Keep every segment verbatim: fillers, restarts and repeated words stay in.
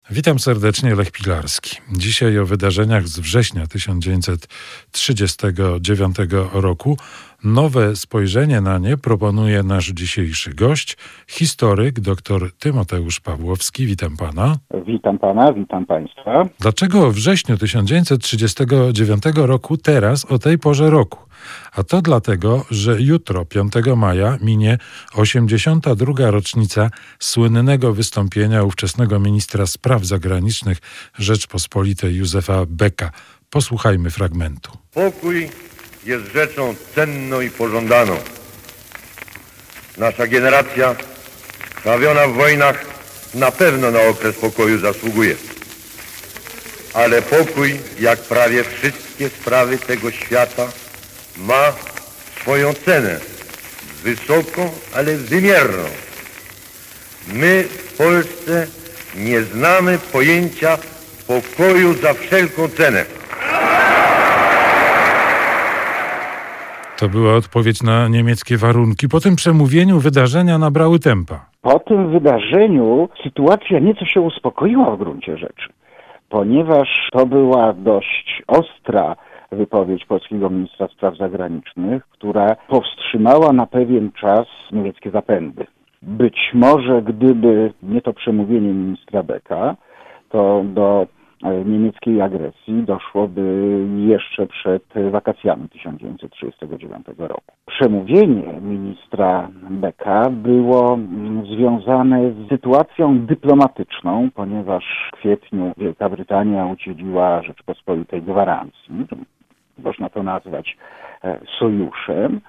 Witam serdecznie, Lech Pilarski. Dzisiaj o wydarzeniach z września tysiąc dziewięćset trzydziestego dziewiątego roku. Nowe spojrzenie na nie proponuje nasz dzisiejszy gość, historyk dr Tymoteusz Pawłowski. Witam pana. Witam pana, witam państwa. Dlaczego w wrześniu tysiąc dziewięćset trzydziestego dziewiątego roku teraz, o tej porze roku? A to dlatego, że jutro, piątego maja, minie osiemdziesiąta druga rocznica słynnego wystąpienia ówczesnego ministra spraw zagranicznych Rzeczpospolitej Józefa Becka. Posłuchajmy fragmentu. Pokój jest rzeczą cenną i pożądaną. Nasza generacja, krwawiona w wojnach, na pewno na okres pokoju zasługuje. Ale pokój, jak prawie wszystkie sprawy tego świata, ma swoją cenę, wysoką, ale wymierną. My w Polsce nie znamy pojęcia pokoju za wszelką cenę. To była odpowiedź na niemieckie warunki. Po tym przemówieniu wydarzenia nabrały tempa. Po tym wydarzeniu sytuacja nieco się uspokoiła w gruncie rzeczy, ponieważ to była dość ostra wypowiedź polskiego ministra spraw zagranicznych, która powstrzymała na pewien czas niemieckie zapędy. Być może gdyby nie to przemówienie ministra Becka, to do niemieckiej agresji doszłoby jeszcze przed wakacjami tysiąc dziewięćset trzydziestego dziewiątego roku. Przemówienie ministra Becka było związane z sytuacją dyplomatyczną, ponieważ w kwietniu Wielka Brytania udzieliła Rzeczypospolitej gwarancji, można to nazwać sojuszem,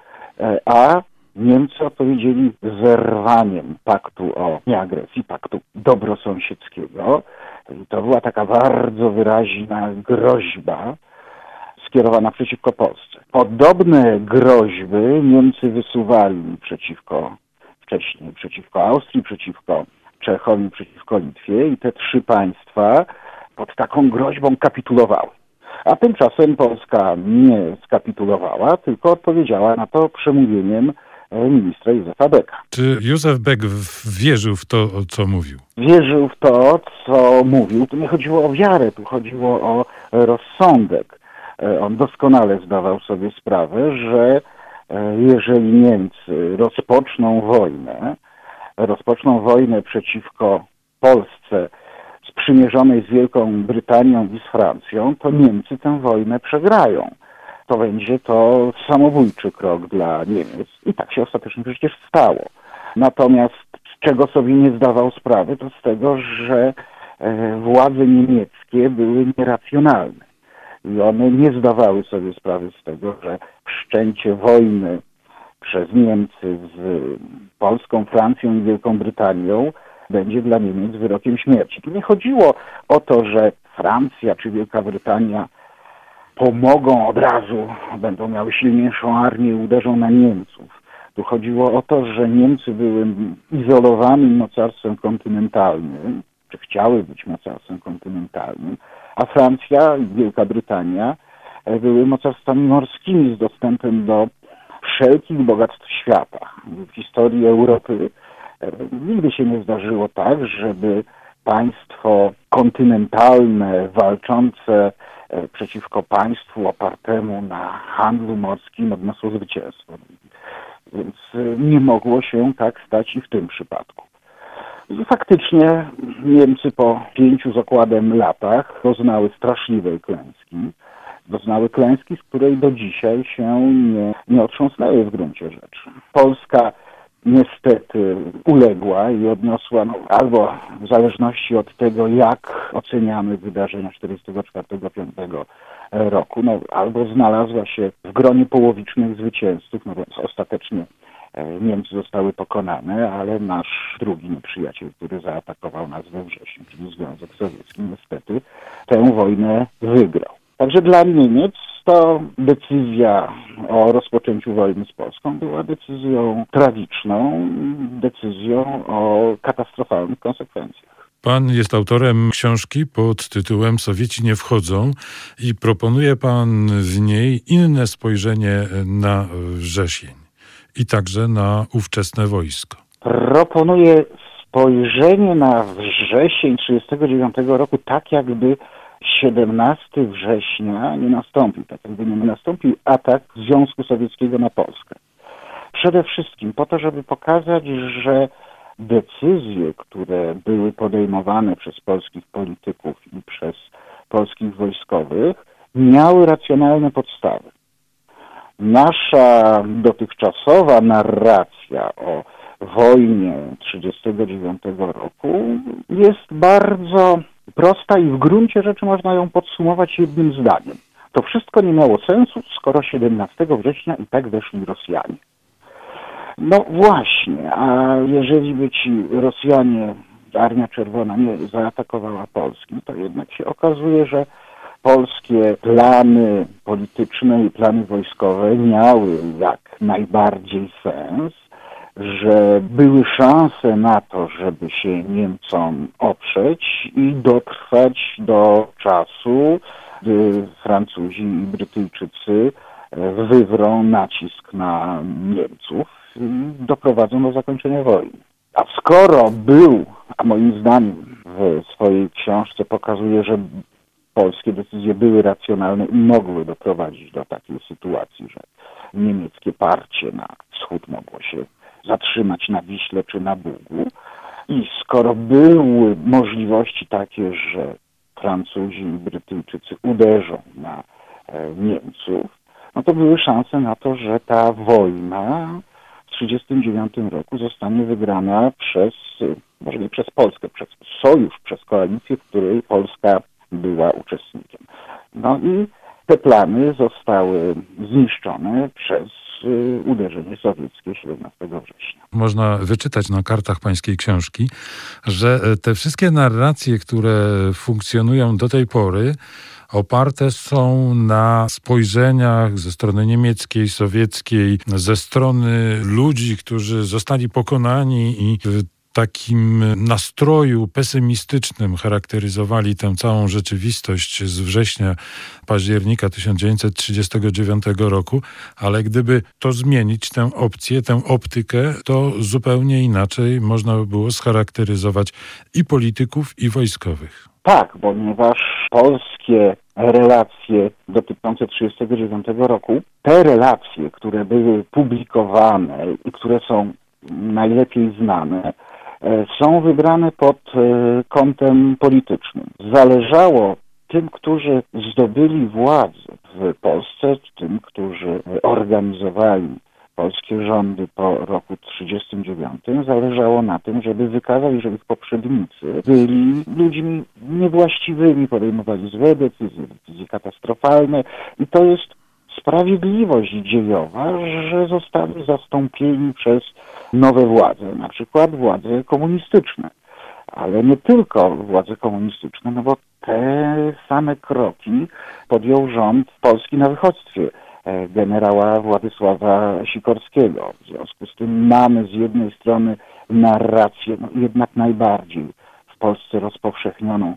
a Niemcy odpowiedzieli zerwaniem paktu o nieagresji, paktu dobrosąsiedzkiego. I to była taka bardzo wyraźna groźba skierowana przeciwko Polsce. Podobne groźby Niemcy wysuwali przeciwko, wcześniej przeciwko Austrii, przeciwko Czechom i przeciwko Litwie i te trzy państwa pod taką groźbą kapitulowały. A tymczasem Polska nie skapitulowała, tylko odpowiedziała na to przemówieniem ministra Józefa Becka. Czy Józef Beck wierzył w to, co mówił? Wierzył w to, co mówił. Tu nie chodziło o wiarę, tu chodziło o rozsądek. On doskonale zdawał sobie sprawę, że jeżeli Niemcy rozpoczną wojnę, rozpoczną wojnę przeciwko Polsce sprzymierzonej z Wielką Brytanią i z Francją, to Niemcy tę wojnę przegrają. To będzie to samobójczy krok dla Niemiec. I tak się ostatecznie przecież stało. Natomiast z czego sobie nie zdawał sprawy, to z tego, że władze niemieckie były nieracjonalne. I one nie zdawały sobie sprawy z tego, że wszczęcie wojny przez Niemcy z Polską, Francją i Wielką Brytanią będzie dla Niemiec wyrokiem śmierci. Tu nie chodziło o to, że Francja czy Wielka Brytania pomogą od razu, będą miały silniejszą armię i uderzą na Niemców. Tu chodziło o to, że Niemcy były izolowanym mocarstwem kontynentalnym, czy chciały być mocarstwem kontynentalnym, a Francja i Wielka Brytania były mocarstwami morskimi z dostępem do wszelkich bogactw świata. W historii Europy nigdy się nie zdarzyło tak, żeby państwo kontynentalne, walczące przeciwko państwu opartemu na handlu morskim odniosło zwycięstwo. Więc nie mogło się tak stać i w tym przypadku. I faktycznie Niemcy po pięciu z okładem latach doznały straszliwej klęski. Doznały klęski, z której do dzisiaj się nie, nie otrząsnęły w gruncie rzeczy. Polska niestety uległa i odniosła, no, albo w zależności od tego, jak oceniamy wydarzenia czterdziestego czwartego piątego roku, no, albo znalazła się w gronie połowicznych zwycięzców, no więc ostatecznie Niemcy zostały pokonane, ale nasz drugi nieprzyjaciel, który zaatakował nas we wrześniu, czyli Związek Sowiecki, niestety tę wojnę wygrał. Także dla Niemiec to decyzja o rozpoczęciu wojny z Polską była decyzją tragiczną, decyzją o katastrofalnych konsekwencjach. Pan jest autorem książki pod tytułem Sowieci nie wchodzą i proponuje pan w niej inne spojrzenie na wrzesień i także na ówczesne wojsko. Proponuję spojrzenie na wrzesień trzydziestego dziewiątego roku tak, jakby siedemnastego września nie nastąpił, tak jakby nie nastąpił atak Związku Sowieckiego na Polskę. Przede wszystkim po to, żeby pokazać, że decyzje, które były podejmowane przez polskich polityków i przez polskich wojskowych, miały racjonalne podstawy. Nasza dotychczasowa narracja o wojnie trzydziestego dziewiątego roku jest bardzo prosta i w gruncie rzeczy można ją podsumować jednym zdaniem. To wszystko nie miało sensu, skoro siedemnastego września i tak weszli Rosjanie. No właśnie, a jeżeli by ci Rosjanie, Armia Czerwona nie zaatakowała Polski, to jednak się okazuje, że polskie plany polityczne i plany wojskowe miały jak najbardziej sens, że były szanse na to, żeby się Niemcom oprzeć i dotrwać do czasu, gdy Francuzi i Brytyjczycy wywrą nacisk na Niemców i doprowadzą do zakończenia wojny. A skoro był, a moim zdaniem w swojej książce pokazuje, że polskie decyzje były racjonalne i mogły doprowadzić do takiej sytuacji, że niemieckie parcie na wschód mogło się zatrzymać na Wiśle czy na Bugu. I skoro były możliwości takie, że Francuzi i Brytyjczycy uderzą na e, Niemców, no to były szanse na to, że ta wojna w tysiąc dziewięćset trzydziestym dziewiątym roku zostanie wygrana przez, może nie przez Polskę, przez sojusz, przez koalicję, w której Polska była uczestnikiem. No i te plany zostały zniszczone przez uderzenie sowieckie siedemnastego września. Można wyczytać na kartach pańskiej książki, że te wszystkie narracje, które funkcjonują do tej pory, oparte są na spojrzeniach ze strony niemieckiej, sowieckiej, ze strony ludzi, którzy zostali pokonani i w takim nastroju pesymistycznym charakteryzowali tę całą rzeczywistość z września, października tysiąc dziewięćset trzydziestego dziewiątego roku, ale gdyby to zmienić, tę opcję, tę optykę, to zupełnie inaczej można by było scharakteryzować i polityków, i wojskowych. Tak, ponieważ polskie relacje dotyczące trzydziestego dziewiątego roku, te relacje, które były publikowane i które są najlepiej znane, są wybrane pod kątem politycznym. Zależało tym, którzy zdobyli władzę w Polsce, tym, którzy organizowali polskie rządy po roku trzydziestym dziewiątym, zależało na tym, żeby wykazać, że ich poprzednicy byli ludźmi niewłaściwymi, podejmowali złe decyzje, decyzje katastrofalne i to jest sprawiedliwość dziejowa, że zostali zastąpieni przez nowe władze, na przykład władze komunistyczne. Ale nie tylko władze komunistyczne, no bo te same kroki podjął rząd polski na wychodźstwie generała Władysława Sikorskiego. W związku z tym mamy z jednej strony narrację, no jednak najbardziej w Polsce rozpowszechnioną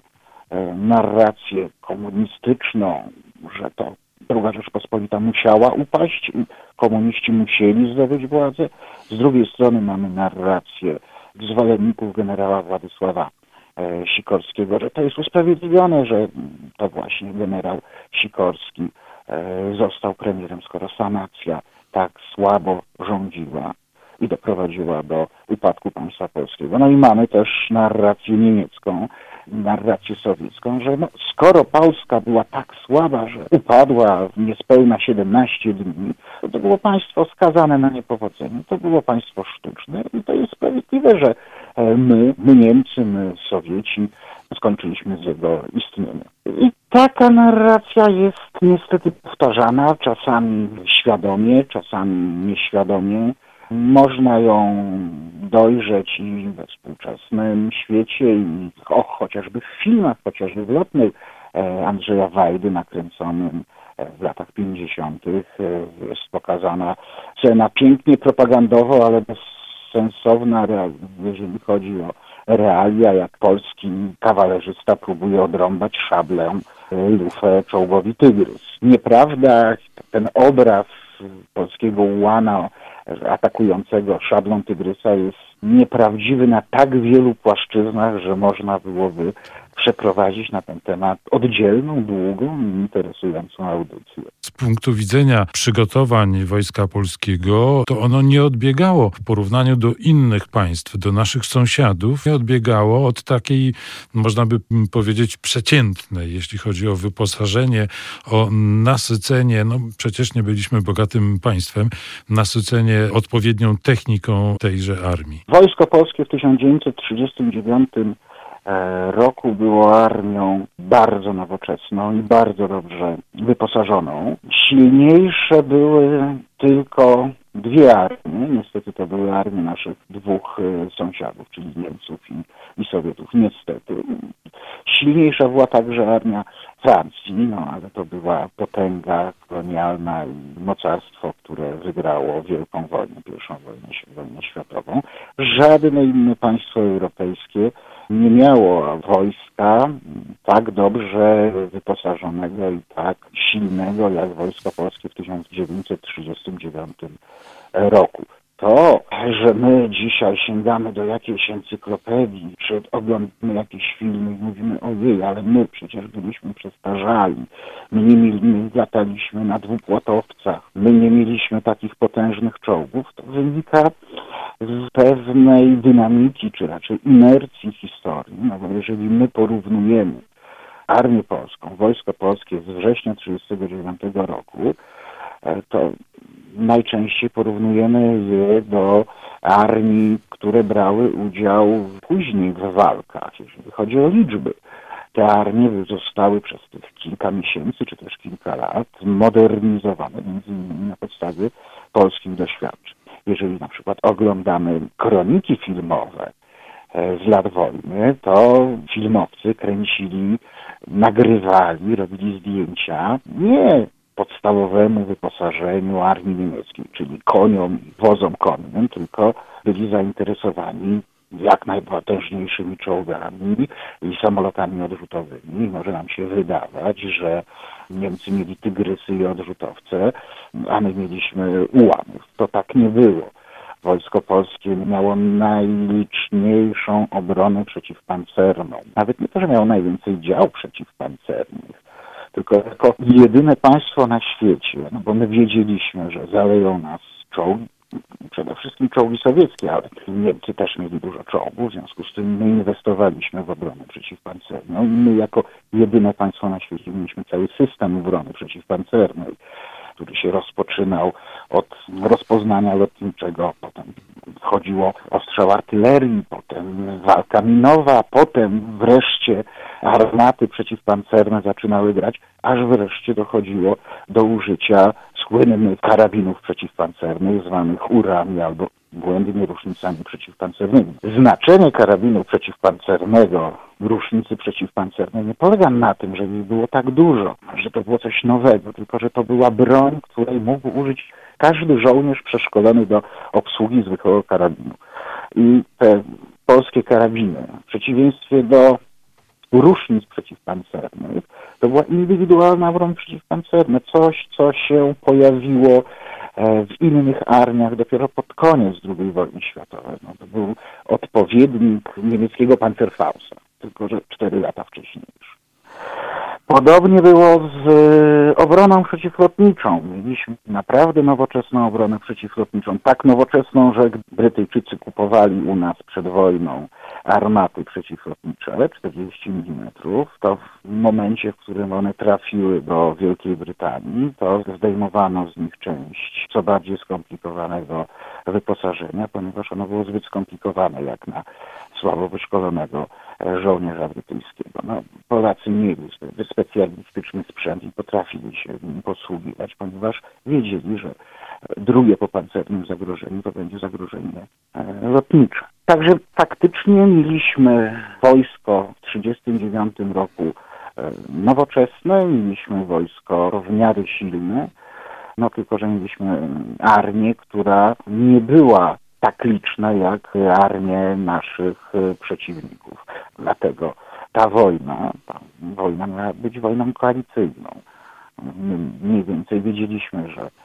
narrację komunistyczną, że to Druga Rzeczpospolita musiała upaść, komuniści musieli zdobyć władzę. Z drugiej strony mamy narrację zwolenników generała Władysława e, Sikorskiego, że to jest usprawiedliwione, że to właśnie generał Sikorski e, został premierem, skoro sanacja tak słabo rządziła i doprowadziła do upadku państwa polskiego. No i mamy też narrację niemiecką, narrację sowiecką, że no, skoro Polska była tak słaba, że upadła w niespełna siedemnaście dni, to, to było państwo skazane na niepowodzenie, to było państwo sztuczne i to jest sprawiedliwe, że my, my Niemcy, my Sowieci skończyliśmy z jego istnieniem. I taka narracja jest niestety powtarzana, czasami świadomie, czasami nieświadomie. Można ją dojrzeć i we współczesnym świecie, i o, chociażby w filmach, chociażby w Lotnej Andrzeja Wajdy nakręconym w latach pięćdziesiątych jest pokazana scena pięknie propagandowo, ale bezsensowna, jeżeli chodzi o realia, jak polski kawalerzysta próbuje odrąbać szablem lufę czołgowi Tygrys. Nieprawda, ten obraz polskiego ułana atakującego szablą tygrysa jest nieprawdziwy na tak wielu płaszczyznach, że można byłoby przeprowadzić na ten temat oddzielną, długą i interesującą audycję. Z punktu widzenia przygotowań Wojska Polskiego, to ono nie odbiegało w porównaniu do innych państw, do naszych sąsiadów, nie odbiegało od takiej, można by powiedzieć, przeciętnej, jeśli chodzi o wyposażenie, o nasycenie, no przecież nie byliśmy bogatym państwem, nasycenie odpowiednią techniką tejże armii. Wojsko Polskie w tysiąc dziewięćset trzydziestym dziewiątym roku było armią bardzo nowoczesną i bardzo dobrze wyposażoną. Silniejsze były tylko dwie armie. Niestety to były armie naszych dwóch sąsiadów, czyli Niemców i, i Sowietów. Niestety. Silniejsza była także armia Francji, no ale to była potęga kolonialna i mocarstwo, które wygrało Wielką Wojnę, pierwszą wojnę, wojnę światową. Żadne inne państwo europejskie nie miało wojska tak dobrze wyposażonego i tak silnego jak Wojsko Polskie w tysiąc dziewięćset trzydziestym dziewiątym roku. To, że my dzisiaj sięgamy do jakiejś encyklopedii, czy oglądamy jakieś filmy i mówimy, ojej, ale my przecież byliśmy przestarzali, my nie mieli, lataliśmy na dwupłotowcach, my nie mieliśmy takich potężnych czołgów, to wynika z pewnej dynamiki, czy raczej inercji historii, no bo jeżeli my porównujemy Armię Polską, Wojsko Polskie z września tysiąc dziewięćset trzydziestego dziewiątego roku, to najczęściej porównujemy je do armii, które brały udział później w walkach, jeżeli chodzi o liczby. Te armie zostały przez tych kilka miesięcy, czy też kilka lat modernizowane, między innymi na podstawie polskich doświadczeń. Jeżeli na przykład oglądamy kroniki filmowe z lat wojny, to filmowcy kręcili, nagrywali, robili zdjęcia nie podstawowemu wyposażeniu armii niemieckiej, czyli koniom i wozom konnym, tylko byli zainteresowani jak najpotężniejszymi czołgami i samolotami odrzutowymi. Może nam się wydawać, że Niemcy mieli tygrysy i odrzutowce, a my mieliśmy ułamów. To tak nie było. Wojsko Polskie miało najliczniejszą obronę przeciwpancerną. Nawet nie to, że miało najwięcej dział przeciwpancernych, tylko jako jedyne państwo na świecie, no bo my wiedzieliśmy, że zaleją nas czołgi, przede wszystkim czołgi sowieckie, ale Niemcy też mieli dużo czołgów, w związku z tym my inwestowaliśmy w obronę przeciwpancerną i my jako jedyne państwo na świecie mieliśmy cały system obrony przeciwpancernej, który się rozpoczynał od rozpoznania lotniczego, potem chodziło o strzał artylerii, potem walka minowa, potem wreszcie armaty przeciwpancerne zaczynały grać, aż wreszcie dochodziło do użycia słynnych karabinów przeciwpancernych, zwanych urami albo błędnie różnicami przeciwpancernymi. Znaczenie karabinu przeciwpancernego, różnicy przeciwpancernej nie polega na tym, że ich było tak dużo, że to było coś nowego, tylko że to była broń, której mógł użyć każdy żołnierz przeszkolony do obsługi zwykłego karabinu. I te polskie karabiny, w przeciwieństwie do różnic przeciwpancernych, to była indywidualna broń przeciwpancerna, coś, co się pojawiło w innych armiach dopiero pod koniec drugiej wojny światowej. No, to był odpowiednik niemieckiego Panzerfausta, tylko że cztery lata wcześniej już. Podobnie było z obroną przeciwlotniczą. Mieliśmy naprawdę nowoczesną obronę przeciwlotniczą. Tak nowoczesną, że Brytyjczycy kupowali u nas przed wojną armaty przeciwlotnicze czterdzieści milimetrów, to w momencie, w którym one trafiły do Wielkiej Brytanii, to zdejmowano z nich część co bardziej skomplikowanego wyposażenia, ponieważ ono było zbyt skomplikowane jak na słabo wyszkolonego żołnierza brytyjskiego. No, Polacy mieli specjalistyczny sprzęt i potrafili się nim posługiwać, ponieważ wiedzieli, że drugie po pancernym zagrożeniu to będzie zagrożenie lotnicze. Także faktycznie mieliśmy wojsko w tysiąc dziewięćset trzydziestym dziewiątym roku nowoczesne, mieliśmy wojsko w miarę silne, no tylko że mieliśmy armię, która nie była tak liczna jak armie naszych przeciwników. Dlatego ta wojna, ta wojna miała być wojną koalicyjną. My mniej więcej wiedzieliśmy, że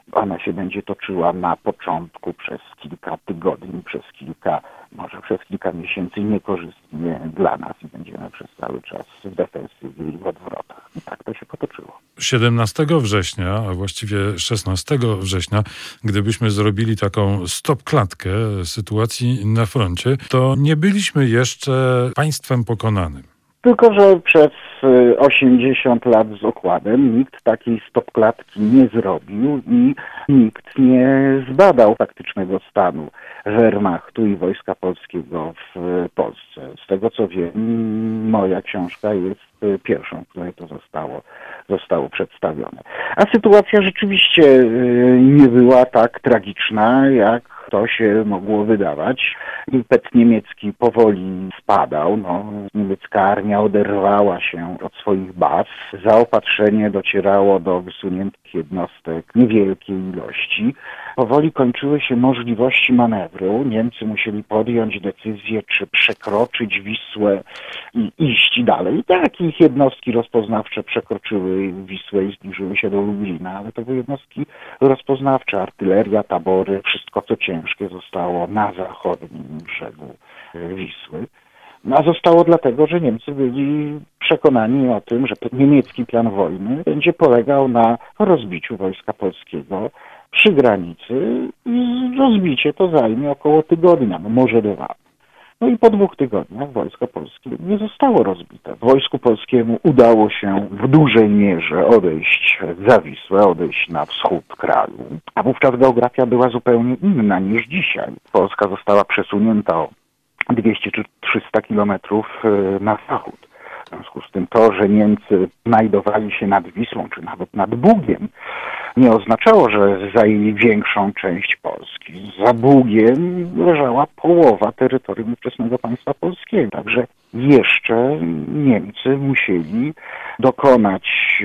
Ona się będzie toczyła na początku przez kilka tygodni, przez kilka, może przez kilka miesięcy niekorzystnie dla nas i będziemy przez cały czas w defensywie i w odwrotach. I tak to się potoczyło. siedemnastego września, a właściwie szesnastego września, gdybyśmy zrobili taką stop-klatkę sytuacji na froncie, to nie byliśmy jeszcze państwem pokonanym. Tylko że przez osiemdziesiąt lat z okładem nikt takiej stopklatki nie zrobił i nikt nie zbadał faktycznego stanu Wehrmachtu i Wojska Polskiego w Polsce. Z tego co wiem, moja książka jest pierwszą, w której to zostało, zostało przedstawione. A sytuacja rzeczywiście nie była tak tragiczna, jak to się mogło wydawać. Impet niemiecki powoli spadał. No, niemiecka armia oderwała się od swoich baz. Zaopatrzenie docierało do wysuniętych jednostek niewielkiej ilości. Powoli kończyły się możliwości manewru. Niemcy musieli podjąć decyzję, czy przekroczyć Wisłę i iść dalej. I tak ich jednostki rozpoznawcze przekroczyły Wisłę i zbliżyły się do Lublina, ale to były jednostki rozpoznawcze, artyleria, tabory, wszystko co ciężkie zostało na zachodnim brzegu Wisły. No, a zostało dlatego, że Niemcy byli przekonani o tym, że niemiecki plan wojny będzie polegał na rozbiciu Wojska Polskiego przy granicy i rozbicie to zajmie około tygodnia, no może dwa. No i po dwóch tygodniach Wojsko Polskie nie zostało rozbite. Wojsku Polskiemu udało się w dużej mierze odejść za Wisłę, odejść na wschód kraju, a wówczas geografia była zupełnie inna niż dzisiaj. Polska została przesunięta o dwieście czy trzysta kilometrów na zachód. W związku z tym to, że Niemcy znajdowali się nad Wisłą, czy nawet nad Bugiem, nie oznaczało, że zajęli większą część Polski. Za Bugiem leżała połowa terytorium ówczesnego państwa polskiego. Także jeszcze Niemcy musieli dokonać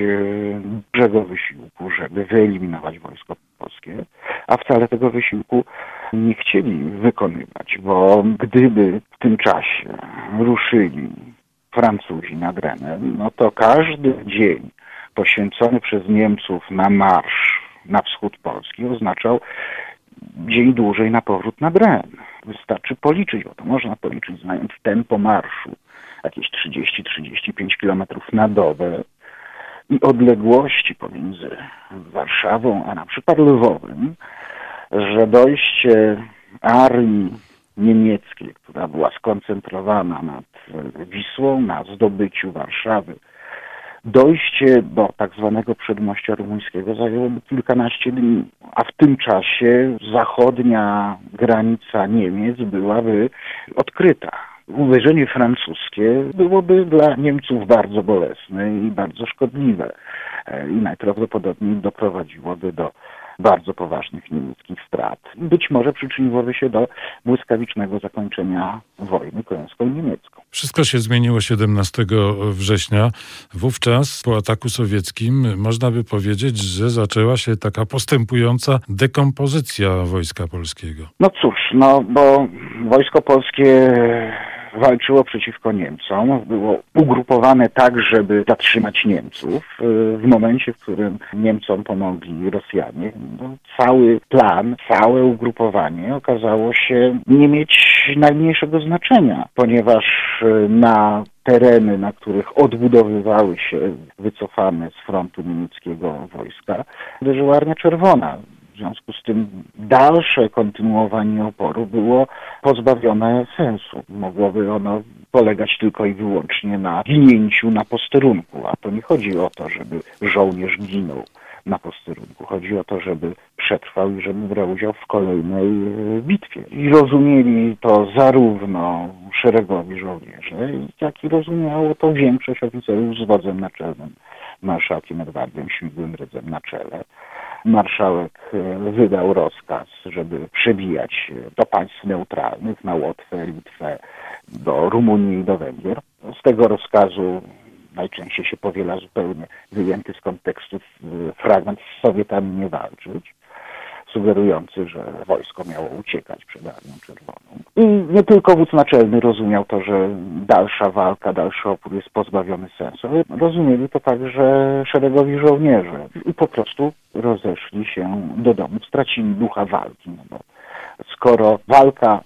dużego wysiłku, żeby wyeliminować Wojsko Polskie, a wcale tego wysiłku nie chcieli wykonywać, bo gdyby w tym czasie ruszyli Francuzi nad Renem, no to każdy dzień poświęcony przez Niemców na marsz na wschód Polski oznaczał dzień dłużej na powrót nad Ren. Wystarczy policzyć, bo to można policzyć, znając tempo marszu, jakieś trzydzieści do trzydziestu pięciu kilometrów na dobę i odległości pomiędzy Warszawą a na przykład Lwowem, że dojście armii niemieckiej, która była skoncentrowana nad Wisłą, na zdobyciu Warszawy, dojście do tak zwanego przedmościa rumuńskiego zajęłoby kilkanaście dni, a w tym czasie zachodnia granica Niemiec byłaby odkryta. Uderzenie francuskie byłoby dla Niemców bardzo bolesne i bardzo szkodliwe i najprawdopodobniej doprowadziłoby do bardzo poważnych niemieckich strat. Być może przyczyniłoby się do błyskawicznego zakończenia wojny koreańsko-niemiecką. Wszystko się zmieniło siedemnastego września. Wówczas po ataku sowieckim można by powiedzieć, że zaczęła się taka postępująca dekompozycja Wojska Polskiego. No cóż, no bo Wojsko Polskie walczyło przeciwko Niemcom, było ugrupowane tak, żeby zatrzymać Niemców. W momencie, w którym Niemcom pomogli Rosjanie, no, cały plan, całe ugrupowanie okazało się nie mieć najmniejszego znaczenia, ponieważ na tereny, na których odbudowywały się wycofane z frontu niemieckiego wojska, uderzyła Armia Czerwona. W związku z tym dalsze kontynuowanie oporu było pozbawione sensu. Mogłoby ono polegać tylko i wyłącznie na ginięciu na posterunku, a to nie chodzi o to, żeby żołnierz ginął na posterunku. Chodzi o to, żeby przetrwał i żeby brał udział w kolejnej bitwie. I rozumieli to zarówno szeregowi żołnierze, jak i rozumiało to większość oficerów z wodzem naczelnym, marszałkiem Edwardem Śmigłym-Rydzem na czele. Marszałek wydał rozkaz, żeby przebijać się do państw neutralnych, na Łotwę, Litwę, do Rumunii i do Węgier. Z tego rozkazu najczęściej się powiela zupełnie wyjęty z kontekstu fragment z Sowietami nie walczyć. sugerujący, że wojsko miało uciekać przed Armią Czerwoną. I nie tylko wódz naczelny rozumiał to, że dalsza walka, dalszy opór jest pozbawiony sensu, ale rozumieli to także szeregowi żołnierze i po prostu rozeszli się do domu, stracili ducha walki, no bo skoro walka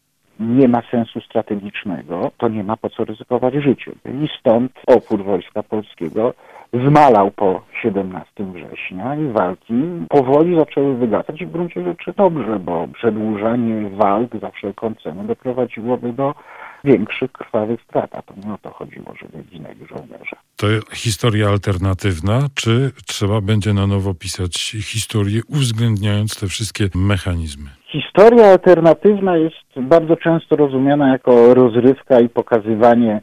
nie ma sensu strategicznego, to nie ma po co ryzykować życiem. I stąd opór Wojska Polskiego zmalał po siedemnastego września i walki powoli zaczęły wygasać i w gruncie rzeczy dobrze, bo przedłużanie walk za wszelką cenę doprowadziłoby do większych krwawych strat, a to nie o to chodziło, żeby ginęli żołnierze. To historia alternatywna, czy trzeba będzie na nowo pisać historię, uwzględniając te wszystkie mechanizmy? Historia alternatywna jest bardzo często rozumiana jako rozrywka i pokazywanie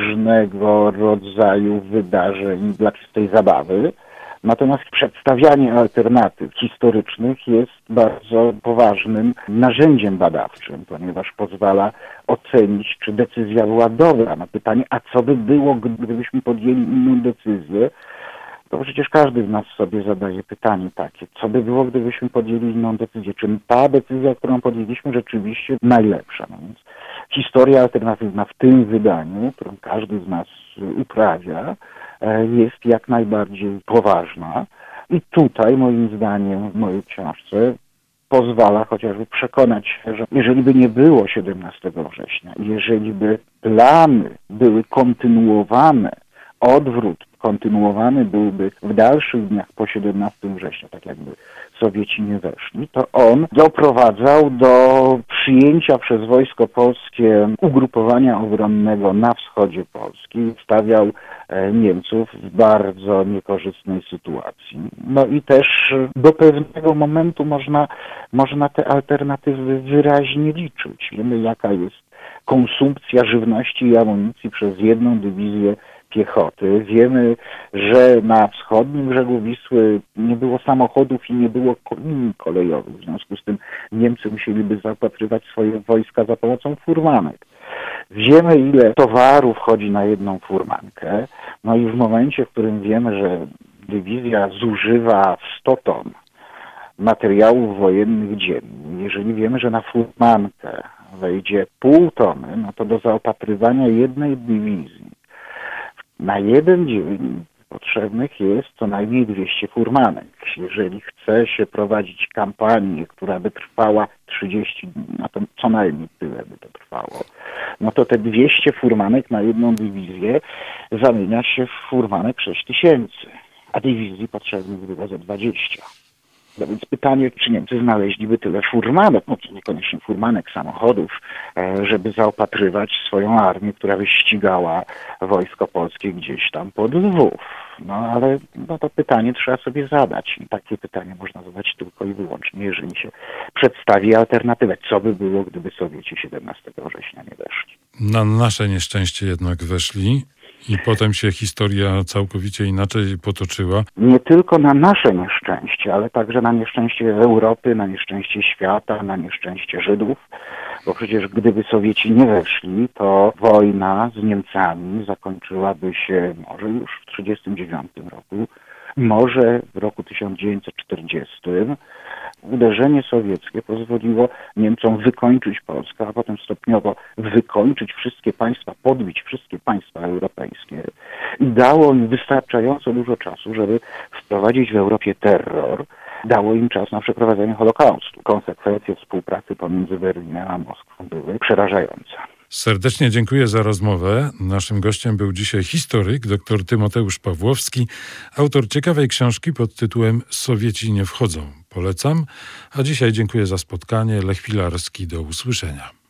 różnego rodzaju wydarzeń dla czystej zabawy. Natomiast przedstawianie alternatyw historycznych jest bardzo poważnym narzędziem badawczym, ponieważ pozwala ocenić, czy decyzja była dobra. Na pytanie, a co by było, gdybyśmy podjęli inną decyzję, to przecież każdy z nas sobie zadaje pytanie takie, co by było, gdybyśmy podjęli inną decyzję? Czy ta decyzja, którą podjęliśmy, rzeczywiście najlepsza? No więc historia alternatywna w tym wydaniu, którą każdy z nas uprawia, jest jak najbardziej poważna. I tutaj, moim zdaniem, w mojej książce pozwala chociażby przekonać się, że jeżeli by nie było siedemnastego września, jeżeli by plany były kontynuowane, odwrót kontynuowany byłby w dalszych dniach po siedemnastego września, tak jakby Sowieci nie weszli, to on doprowadzał do przyjęcia przez Wojsko Polskie ugrupowania obronnego na wschodzie Polski, stawiał Niemców w bardzo niekorzystnej sytuacji. No i też do pewnego momentu można, można te alternatywy wyraźnie liczyć. Wiemy, jaka jest konsumpcja żywności i amunicji przez jedną dywizję piechoty. Wiemy, że na wschodnim brzegu Wisły nie było samochodów i nie było linii kolejowych. W związku z tym Niemcy musieliby zaopatrywać swoje wojska za pomocą furmanek. Wiemy, ile towaru wchodzi na jedną furmankę. No i w momencie, w którym wiemy, że dywizja zużywa sto ton materiałów wojennych dziennie, jeżeli wiemy, że na furmankę wejdzie pół tony, no to do zaopatrywania jednej dywizji na jeden dzień potrzebnych jest co najmniej dwieście furmanek. Jeżeli chce się prowadzić kampanię, która by trwała trzydzieści dni, no to co najmniej tyle by to trwało, no to te dwieście furmanek na jedną dywizję zamienia się w furmanek sześć tysięcy, a dywizji potrzebnych było ze dwadzieścia. No więc pytanie, czy Niemcy znaleźliby tyle furmanek, no to niekoniecznie furmanek, samochodów, żeby zaopatrywać swoją armię, która by ścigała Wojsko Polskie gdzieś tam pod Lwów. No ale no to pytanie trzeba sobie zadać. I takie pytanie można zadać tylko i wyłącznie, jeżeli się przedstawi alternatywę. Co by było, gdyby Sowieci siedemnastego września nie weszli? Na nasze nieszczęście jednak weszli. I potem się historia całkowicie inaczej potoczyła. Nie tylko na nasze nieszczęście, ale także na nieszczęście Europy, na nieszczęście świata, na nieszczęście Żydów. Bo przecież gdyby Sowieci nie weszli, to wojna z Niemcami zakończyłaby się może już w tysiąc dziewięćset trzydziestym dziewiątym roku, może w roku tysiąc dziewięćset czterdziestym. Uderzenie sowieckie pozwoliło Niemcom wykończyć Polskę, a potem stopniowo wykończyć wszystkie państwa, podbić wszystkie państwa europejskie i dało im wystarczająco dużo czasu, żeby wprowadzić w Europie terror. Dało im czas na przeprowadzenie Holokaustu. Konsekwencje współpracy pomiędzy Berlinem a Moskwą były przerażające. Serdecznie dziękuję za rozmowę. Naszym gościem był dzisiaj historyk dr Tymoteusz Pawłowski, autor ciekawej książki pod tytułem Sowieci nie wchodzą. Polecam. A dzisiaj dziękuję za spotkanie. Lech Pilarski. Do usłyszenia.